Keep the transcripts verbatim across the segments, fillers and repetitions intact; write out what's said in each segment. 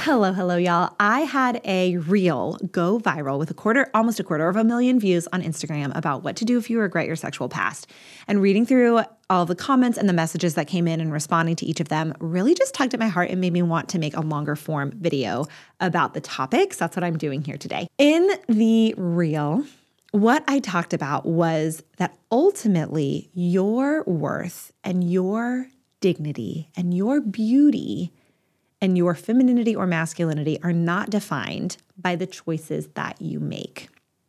Hello, hello, y'all. I had a reel go viral with a quarter, almost a quarter of a million views on Instagram about what to do if you regret your sexual past. And reading through all the comments and the messages that came in and responding to each of them really just tugged at my heart and made me want to make a longer form video about the topics. That's what I'm doing here today. In the reel, what I talked about was that ultimately your worth and your dignity and your beauty and your femininity or masculinity are not defined by the choices that you make.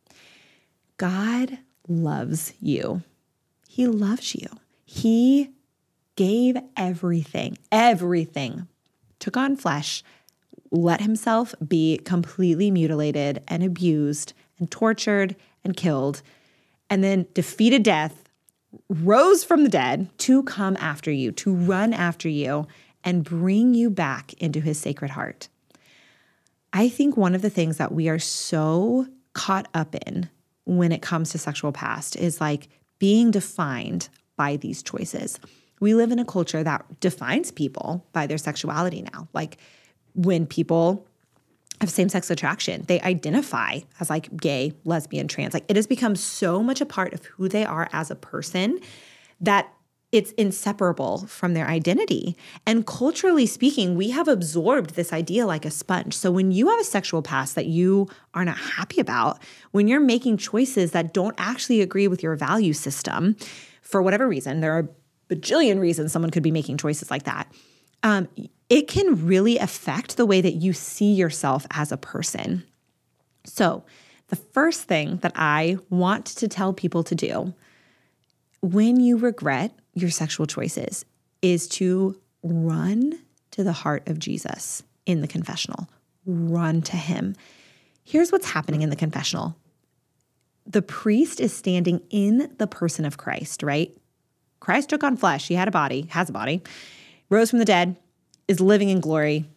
God loves you. He loves you. He gave everything, everything, took on flesh, let himself be completely mutilated and abused and tortured and killed, and then defeated death, rose from the dead to come after you, to run after you, and bring you back into his sacred heart. I think one of the things that we are so caught up in when it comes to sexual past is like being defined by these choices. We live in a culture that defines people by their sexuality now. Like when people have same-sex attraction, they identify as like gay, lesbian, trans. Like it has become so much a part of who they are as a person that it's inseparable from their identity. And culturally speaking, we have absorbed this idea like a sponge. So when you have a sexual past that you are not happy about, when you're making choices that don't actually agree with your value system, for whatever reason, there are a bajillion reasons someone could be making choices like that, um, it can really affect the way that you see yourself as a person. So the first thing that I want to tell people to do when you regret your sexual choices is to run to the heart of Jesus in the confessional. Run to him. Here's what's happening in the confessional. The priest is standing in the person of Christ, right? Christ took on flesh. He had a body, has a body, rose from the dead, is living in glory.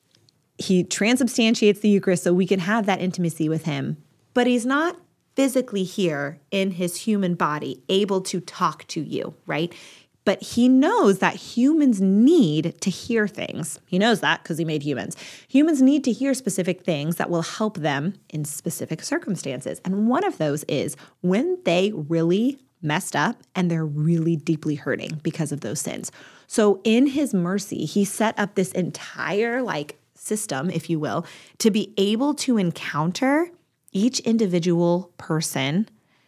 He transubstantiates the Eucharist so we can have that intimacy with him. But he's not physically here in his human body, able to talk to you, right? But he knows that humans need to hear things. He knows that because he made humans. Humans need to hear specific things that will help them in specific circumstances. And one of those is when they really messed up and they're really deeply hurting because of those sins. So in his mercy, he set up this entire like system, if you will, to be able to encounter each individual person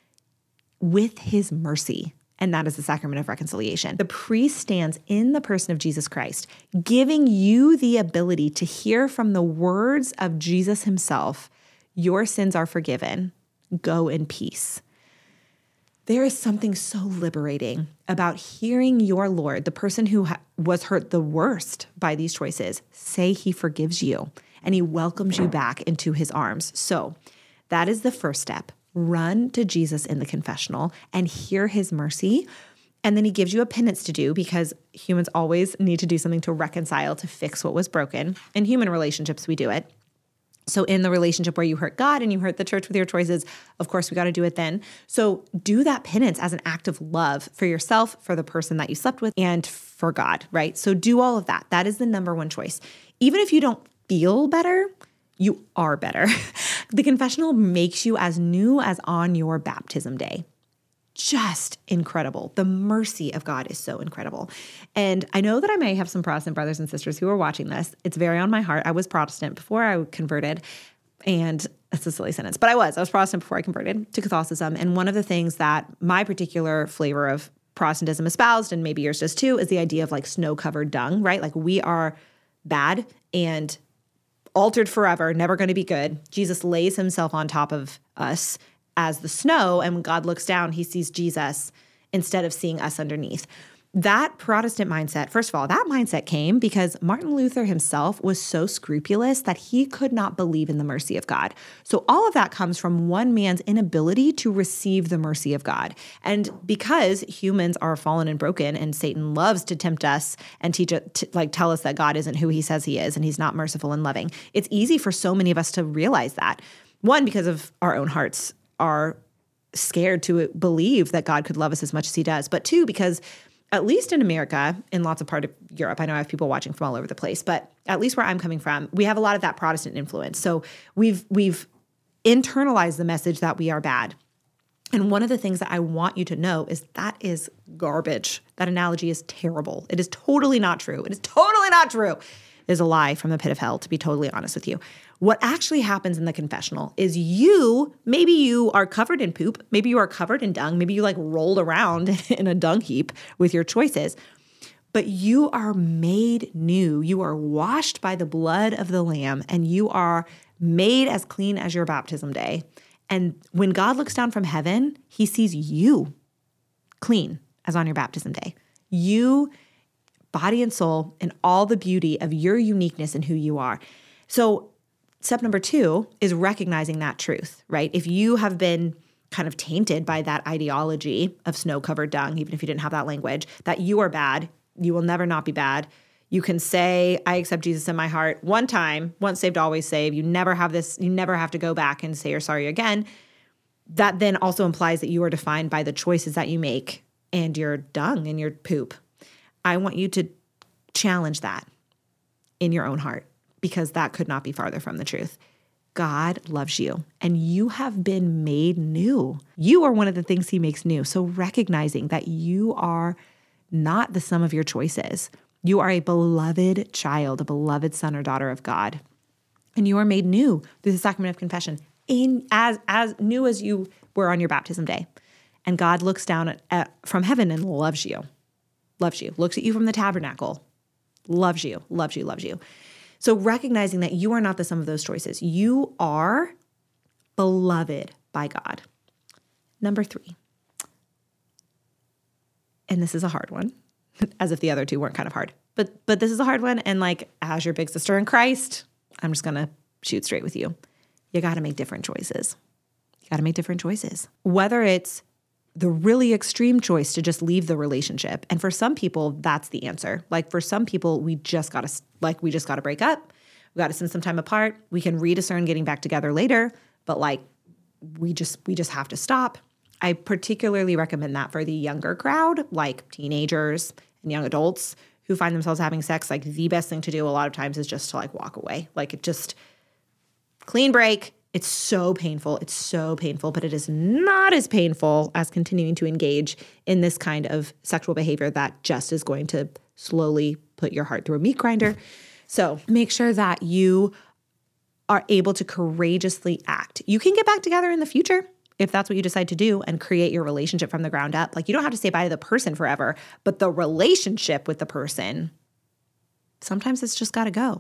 with his mercy. And that is the sacrament of reconciliation. The priest stands in the person of Jesus Christ, giving you the ability to hear from the words of Jesus himself, your sins are forgiven, go in peace. There is something so liberating about hearing your Lord, the person who ha- was hurt the worst by these choices, say he forgives you and he welcomes you back into his arms. So that is the first step. Run to Jesus in the confessional and hear his mercy. And then he gives you a penance to do because humans always need to do something to reconcile, to fix what was broken. In human relationships, we do it. So in the relationship where you hurt God and you hurt the church with your choices, of course, we got to do it then. So do that penance as an act of love for yourself, for the person that you slept with, and for God, right? So do all of that. That is the number one choice. Even if you don't feel better, you are better. The confessional makes you as new as on your baptism day. Just incredible. The mercy of God is so incredible. And I know that I may have some Protestant brothers and sisters who are watching this. It's very on my heart. I was Protestant before I converted. And that's a silly sentence, but I was. I was Protestant before I converted to Catholicism. And one of the things that my particular flavor of Protestantism espoused, and maybe yours does too, is the idea of like snow-covered dung, right? Like we are bad and altered forever, never going to be good. Jesus lays himself on top of us as the snow, and when God looks down, he sees Jesus instead of seeing us underneath. That Protestant mindset, first of all, that mindset came because Martin Luther himself was so scrupulous that he could not believe in the mercy of God. So all of that comes from one man's inability to receive the mercy of God. And because humans are fallen and broken, and Satan loves to tempt us and teach it, to, like tell us that God isn't who he says he is, and he's not merciful and loving, it's easy for so many of us to realize that. One, because of our own hearts are scared to believe that God could love us as much as he does. But two, because at least in America, in lots of part of Europe, I know I have people watching from all over the place, but at least where I'm coming from, we have a lot of that Protestant influence. So we've we've internalized the message that we are bad. And one of the things that I want you to know is that is garbage. That analogy is terrible. It is totally not true. It is totally not true. It is a lie from the pit of hell, to be totally honest with you. What actually happens in the confessional is you, maybe you are covered in poop, maybe you are covered in dung, maybe you like rolled around in a dung heap with your choices, but you are made new. You are washed by the blood of the Lamb, and you are made as clean as your baptism day. And when God looks down from heaven, he sees you clean as on your baptism day. You, body and soul, and all the beauty of your uniqueness and who you are. So step number two is recognizing that truth, right? If you have been kind of tainted by that ideology of snow-covered dung, even if you didn't have that language, that you are bad, you will never not be bad. You can say, I accept Jesus in my heart one time, once saved, always saved. You never have this, you never have to go back and say you're sorry again. That then also implies that you are defined by the choices that you make and your dung and your poop. I want you to challenge that in your own heart, because that could not be farther from the truth. God loves you, and you have been made new. You are one of the things he makes new. So recognizing that you are not the sum of your choices. You are a beloved child, a beloved son or daughter of God. And you are made new through the sacrament of confession, in as, as new as you were on your baptism day. And God looks down at, at, from heaven and loves you, loves you, looks at you from the tabernacle, loves you, loves you, loves you. So recognizing that you are not the sum of those choices. You are beloved by God. Number three, and this is a hard one, as if the other two weren't kind of hard. But but this is a hard one, and like, as your big sister in Christ, I'm just going to shoot straight with you. You got to make different choices. You got to make different choices. Whether it's the really extreme choice to just leave the relationship. And for some people, that's the answer. Like for some people, we just got to like we just got to break up. We got to spend some time apart. We can rediscern getting back together later, but like we just we just have to stop. I particularly recommend that for the younger crowd, like teenagers and young adults who find themselves having sex. Like the best thing to do a lot of times is just to like walk away. Like it just clean break. It's so painful. It's so painful, but it is not as painful as continuing to engage in this kind of sexual behavior that just is going to slowly put your heart through a meat grinder. So make sure that you are able to courageously act. You can get back together in the future if that's what you decide to do and create your relationship from the ground up. Like you don't have to say bye to the person forever, but the relationship with the person, sometimes it's just got to go.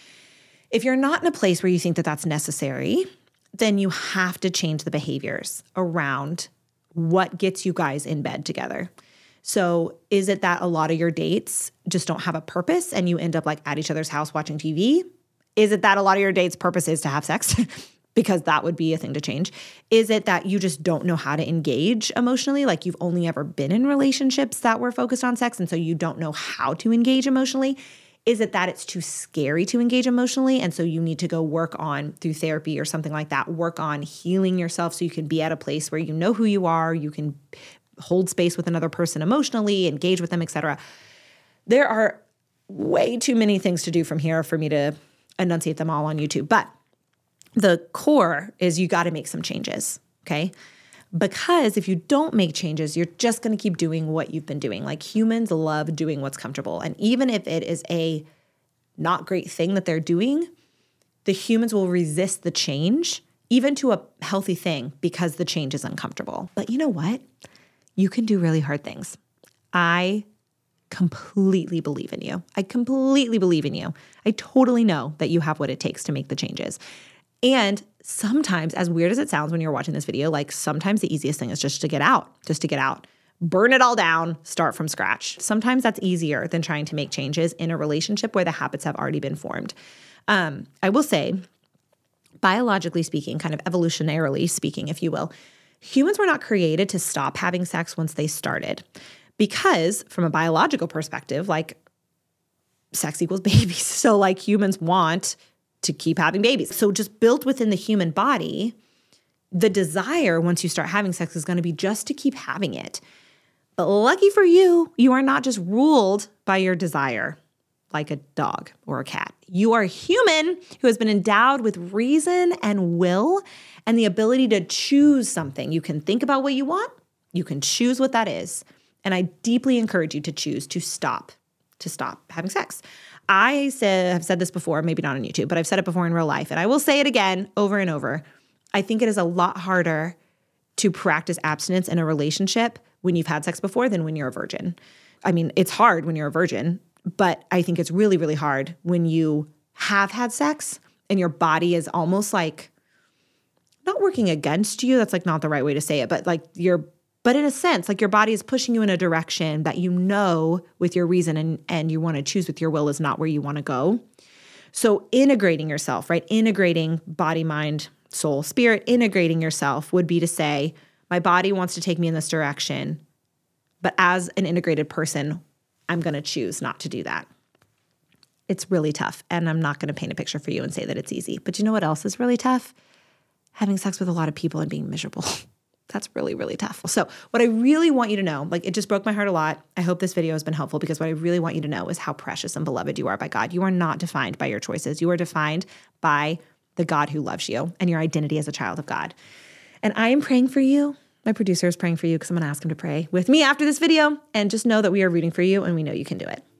If you're not in a place where you think that that's necessary, then you have to change the behaviors around what gets you guys in bed together. So is it that a lot of your dates just don't have a purpose and you end up like at each other's house watching T V? Is it that a lot of your dates' purpose is to have sex? Because that would be a thing to change. Is it that you just don't know how to engage emotionally? Like you've only ever been in relationships that were focused on sex, and so you don't know how to engage emotionally? Is it that it's too scary to engage emotionally, and so you need to go work on, through therapy or something like that, work on healing yourself so you can be at a place where you know who you are, you can hold space with another person emotionally, engage with them, et cetera. There are way too many things to do from here for me to enunciate them all on YouTube. But the core is you got to make some changes, okay? Because if you don't make changes, you're just going to keep doing what you've been doing. Like humans love doing what's comfortable. And even if it is a not great thing that they're doing, the humans will resist the change, even to a healthy thing, because the change is uncomfortable. But you know what? You can do really hard things. I completely believe in you. I completely believe in you. I totally know that you have what it takes to make the changes. And sometimes, as weird as it sounds when you're watching this video, like sometimes the easiest thing is just to get out, just to get out, burn it all down, start from scratch. Sometimes that's easier than trying to make changes in a relationship where the habits have already been formed. Um, I will say, biologically speaking, kind of evolutionarily speaking, if you will, humans were not created to stop having sex once they started. Because from a biological perspective, like sex equals babies. So like humans want to keep having babies. So just built within the human body, the desire once you start having sex is going to be just to keep having it. But lucky for you, you are not just ruled by your desire. like a dog or a cat. You are a human who has been endowed with reason and will and the ability to choose something. You can think about what you want. You can choose what that is. And I deeply encourage you to choose to stop, to stop having sex. I say, have said this before, maybe not on YouTube, but I've said it before in real life, and I will say it again over and over. I think it is a lot harder to practice abstinence in a relationship when you've had sex before than when you're a virgin. I mean, it's hard when you're a virgin, but I think it's really, really hard when you have had sex and your body is almost like not working against you. That's like not the right way to say it, but like you're, but in a sense, like your body is pushing you in a direction that you know with your reason and, and you want to choose with your will is not where you want to go. So integrating yourself, right? Integrating body, mind, soul, spirit, integrating yourself would be to say, my body wants to take me in this direction, but as an integrated person, I'm going to choose not to do that. It's really tough, and I'm not going to paint a picture for you and say that it's easy. But you know what else is really tough? Having sex with a lot of people and being miserable. That's really, really tough. So what I really want you to know, like it just broke my heart a lot. I hope this video has been helpful because what I really want you to know is how precious and beloved you are by God. You are not defined by your choices. You are defined by the God who loves you and your identity as a child of God. And I am praying for you. My producer is praying for you because I'm going to ask him to pray with me after this video. And just know that we are rooting for you and we know you can do it.